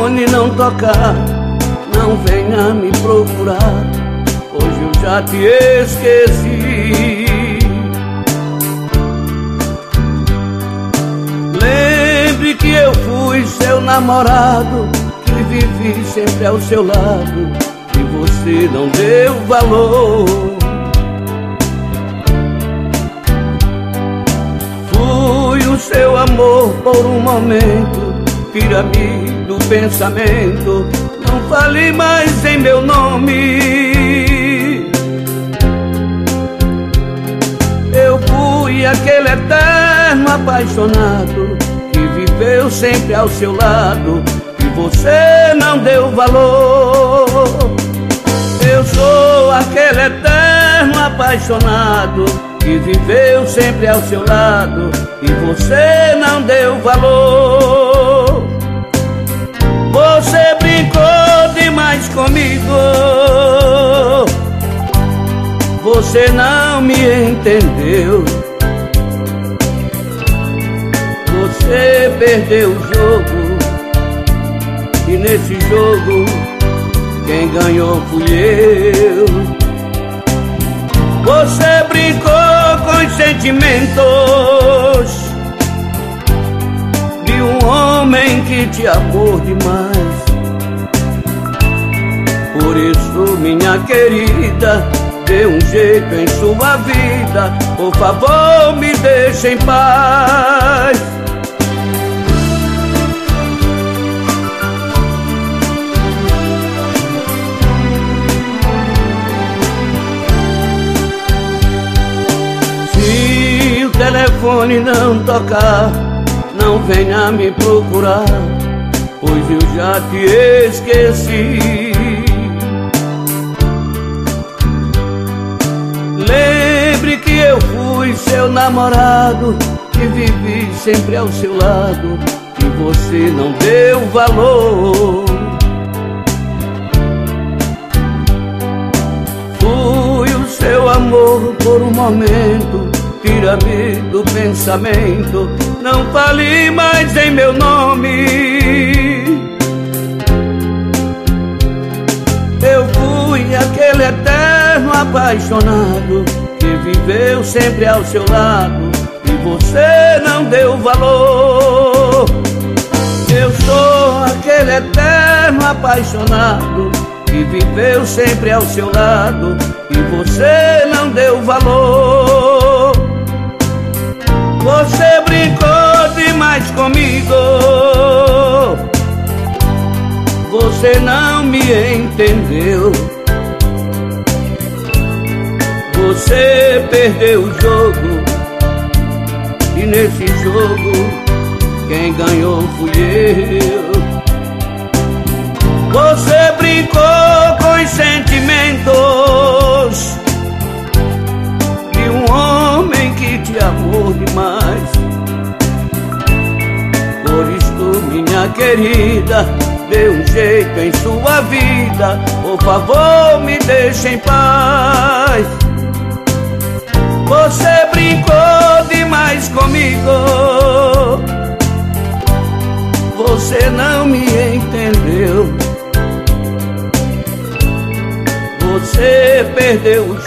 telefone não tocar, não venha me procurar, hoje eu já te esqueci. Lembre que eu fui seu namorado, que vivi sempre ao seu lado, e você não deu valor. Fui o seu amor por um momento, tira-me do pensamento, não fale mais em meu nome. Eu fui aquele eterno apaixonado, que viveu sempre ao seu lado, e você não deu valor. Eu sou aquele eterno apaixonado, que viveu sempre ao seu lado, e você não deu valor. Você brincou demais comigo, você não me entendeu. Você perdeu o jogo, e nesse jogo quem ganhou fui eu. Você brincou com os sentimentos de um homem que te amou demais. Por isso, minha querida, dê um jeito em sua vida, por favor me deixe em paz. Se o telefone não tocar, não venha me procurar, pois eu já te esqueci. Lembre que eu fui seu namorado, que vivi sempre ao seu lado, e você não deu valor. Fui o seu amor por um momento, tira-me do pensamento, não fale mais em meu nome. Eu fui aquele eterno apaixonado, que viveu sempre ao seu lado, e você não deu valor. Eu sou aquele eterno apaixonado, que viveu sempre ao seu lado, e você não deu valor. Você brincou demais comigo, você não me entendeu. Você perdeu o jogo, e nesse jogo quem ganhou fui eu. Você brincou com os sentimentos de um homem que te amou demais. Por isso, minha querida, dê um jeito em sua vida, por favor me deixe em paz. Você brincou demais comigo, você não me entendeu. Você perdeu o